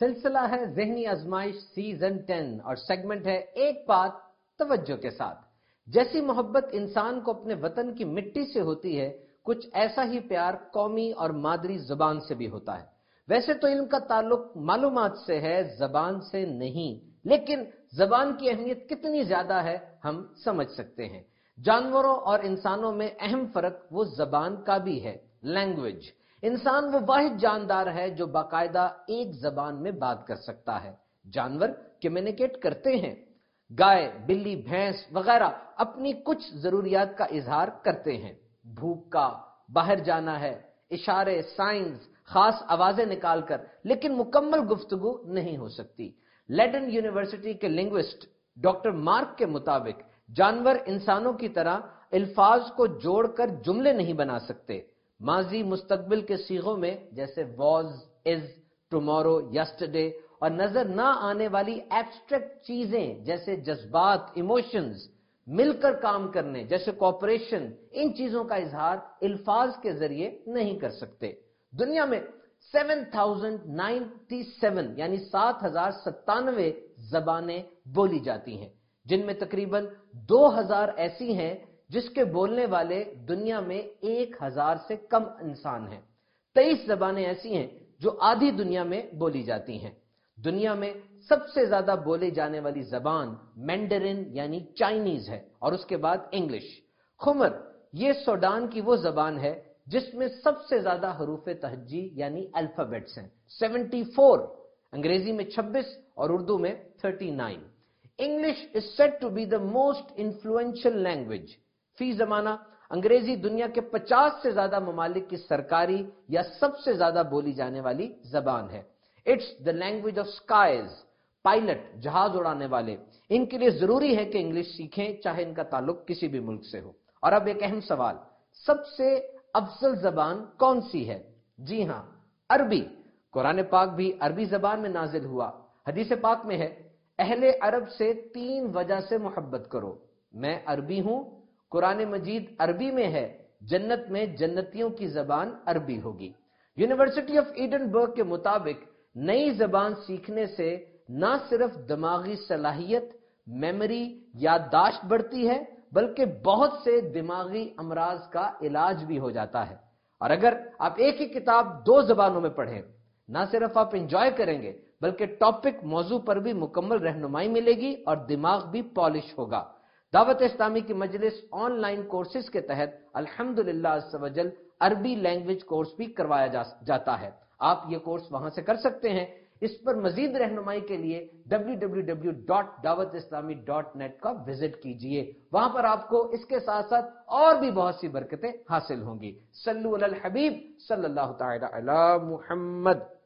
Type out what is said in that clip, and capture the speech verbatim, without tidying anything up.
سلسلہ ہے ذہنی آزمائش سیزن ٹین اور سیگمنٹ ہے ایک بات توجہ کے ساتھ۔ جیسی محبت انسان کو اپنے وطن کی مٹی سے ہوتی ہے، کچھ ایسا ہی پیار قومی اور مادری زبان سے بھی ہوتا ہے۔ ویسے تو علم کا تعلق معلومات سے ہے، زبان سے نہیں، لیکن زبان کی اہمیت کتنی زیادہ ہے ہم سمجھ سکتے ہیں۔ جانوروں اور انسانوں میں اہم فرق وہ زبان کا بھی ہے، لینگویج۔ انسان وہ واحد جاندار ہے جو باقاعدہ ایک زبان میں بات کر سکتا ہے۔ جانور کمیونیکیٹ کرتے ہیں، گائے، بلی، بھینس وغیرہ اپنی کچھ ضروریات کا اظہار کرتے ہیں، بھوک کا، باہر جانا ہے، اشارے، سائنز، خاص آوازیں نکال کر، لیکن مکمل گفتگو نہیں ہو سکتی۔ لیڈن یونیورسٹی کے لنگوسٹ ڈاکٹر مارک کے مطابق جانور انسانوں کی طرح الفاظ کو جوڑ کر جملے نہیں بنا سکتے۔ ماضی مستقبل کے صیغوں میں جیسے واز، از، ٹمورو، یسٹرڈے اور نظر نہ آنے والی ایبسٹریکٹ چیزیں جیسے جذبات، ایموشنز، مل کر کام کرنے جیسے کوآپریشن، ان چیزوں کا اظہار الفاظ کے ذریعے نہیں کر سکتے۔ دنیا میں سیون تھاؤزینڈ نائنٹی سیون یعنی سات ہزار ستانوے زبانیں بولی جاتی ہیں، جن میں تقریباً دو ہزار ایسی ہیں جس کے بولنے والے دنیا میں ایک ہزار سے کم انسان ہیں۔ تیئیس زبانیں ایسی ہیں جو آدھی دنیا میں بولی جاتی ہیں۔ دنیا میں سب سے زیادہ بولے جانے والی زبان مینڈرن یعنی چائنیز ہے، اور اس کے بعد انگلش۔ خمر یہ سوڈان کی وہ زبان ہے جس میں سب سے زیادہ حروف تہجی یعنی الفابیٹس ہیں، سیونٹی فور، انگریزی میں چھبیس اور اردو میں thirty nine. English is said to be the most influential language۔ فی زمانہ انگریزی دنیا کے پچاس سے زیادہ ممالک کی سرکاری یا سب سے زیادہ بولی جانے والی زبان ہے۔ It's the language of skies۔ Pilot, جہاز اڑانے والے، ان کے لیے ضروری ہے کہ انگلش سیکھیں چاہے ان کا تعلق کسی بھی ملک سے ہو۔ اور اب ایک اہم سوال، سب سے افضل زبان کون سی ہے؟ جی ہاں، عربی۔ قرآن پاک بھی عربی زبان میں نازل ہوا۔ حدیث پاک میں ہے، اہل عرب سے تین وجہ سے محبت کرو۔ میں عربی ہوں، قرآن مجید عربی میں ہے، جنت میں جنتیوں کی زبان عربی ہوگی۔ یونیورسٹی آف ایڈنبرگ کے مطابق نئی زبان سیکھنے سے نہ صرف دماغی صلاحیت، میموری، یادداشت بڑھتی ہے، بلکہ بہت سے دماغی امراض کا علاج بھی ہو جاتا ہے۔ اور اگر آپ ایک ہی کتاب دو زبانوں میں پڑھیں، نہ صرف آپ انجوائے کریں گے بلکہ ٹاپک موضوع پر بھی مکمل رہنمائی ملے گی اور دماغ بھی پالش ہوگا۔ دعوت اسلامی کی مجلس آن لائن کورسز کے تحت الحمدللہ عز و جل عربی لینگویج کورس بھی کروایا جاتا ہے۔ آپ یہ کورس وہاں سے کر سکتے ہیں۔ اس پر مزید رہنمائی کے لیے ڈبلیو ڈبلیو ڈبلیو ڈاٹ دعوت اسلامی ڈاٹ نیٹ کا وزٹ کیجئے، وہاں پر آپ کو اس کے ساتھ ساتھ اور بھی بہت سی برکتیں حاصل ہوں گی۔ صلو علی الحبیب صلی اللہ تعالی علی محمد۔